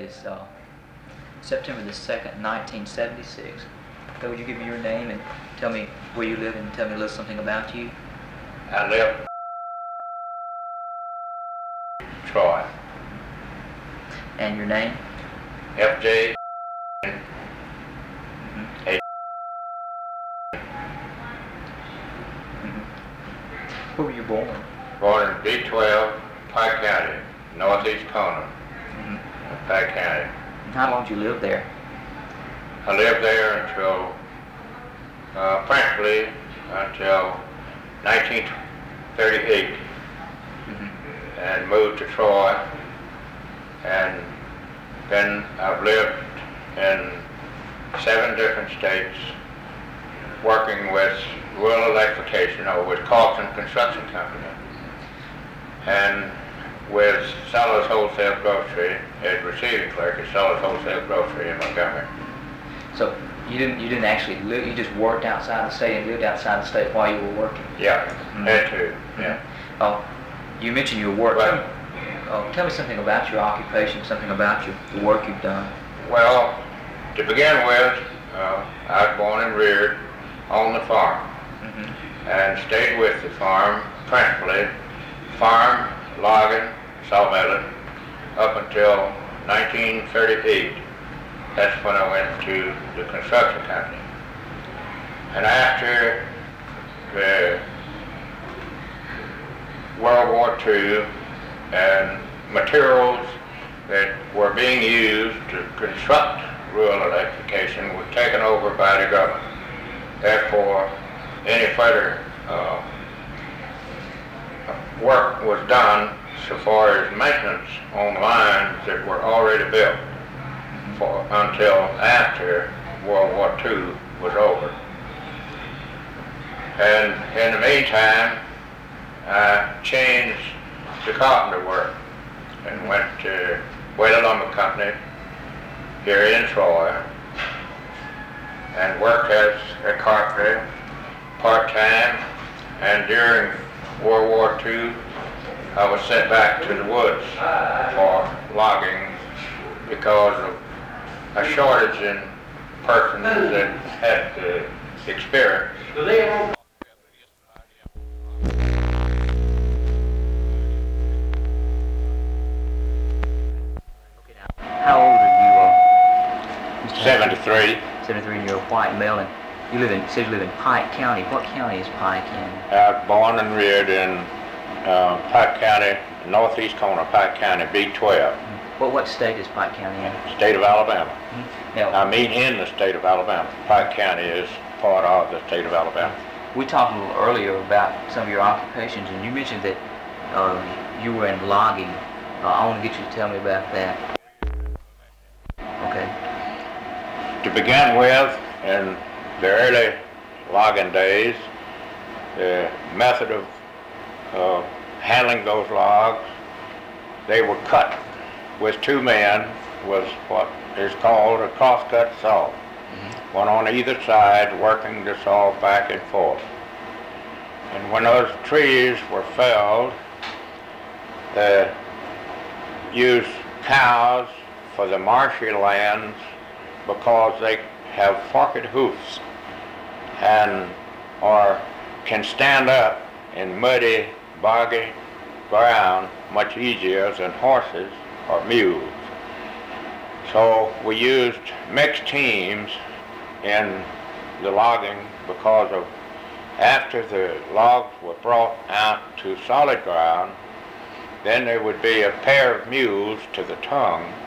is September the 2nd, 1976. So would you give me your name and tell me where you live and tell me a little something about you? I live in Troy. And your name? FJ. Where were you born? Born in B12, Pike County, northeast corner of Pike County. And how long did you live there? I lived there until 1938, and moved to Troy, and then I've lived in 7 different states, working with rural electrification, or with Carlton Construction Company, and with Sellers Wholesale Grocery as receiving clerk at Sellers Wholesale Grocery in Montgomery. So you didn't actually live, you just worked outside the state and lived outside the state while you were working? Yeah, that too, yeah. Oh, you mentioned your work. Well, Tell me something about your occupation, something about the work you've done. Well, to begin with, I was born and reared on the farm, and stayed with the farm, principally farm, logging, sawmilling, up until 1938. That's when I went to the construction company. And after the World War II, and materials that were being used to construct rural electrification were taken over by the government. Therefore, any further work was done so far as maintenance on lines that were already built until after World War II was over. And in the meantime, I changed to carpenter work and went to Whaley Lumber Company here in Troy and worked as a carpenter part-time, and during World War II I was sent back to the woods for logging because of a shortage in persons that had the experience. How old are you, Mr. 73. 73, and you're a white male, and you live in Pike County. What county is Pike in? I was born and reared in Pike County, northeast corner of Pike County, B12. Well, what state is Pike County in? State of Alabama. Now, I mean in the state of Alabama. Pike County is part of the state of Alabama. we talked a little earlier about some of your occupations, and you mentioned that you were in logging. I want to get you to tell me about that. Okay. To begin with, in the early logging days, the method of handling those logs, they were cut with 2 men with what is called a cross-cut saw. One on either side working the saw back and forth. And when those trees were felled, they used cows for the marshy lands because they have forked hoofs and can stand up in muddy, boggy ground much easier than horses or mules. So we used mixed teams in the logging because of after the logs were brought out to solid ground, then there would be a pair of mules to the tongue